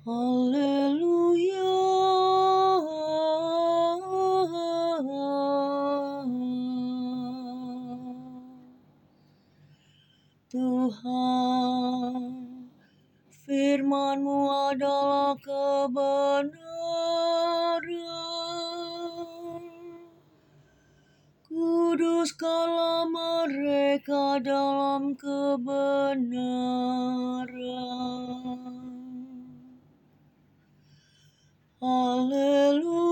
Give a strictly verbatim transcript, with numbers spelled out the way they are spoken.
Haleluya. Tuhan, firman-Mu adalah kebenaran. Kuduskanlah mereka dalam kebenaran. Haleluya.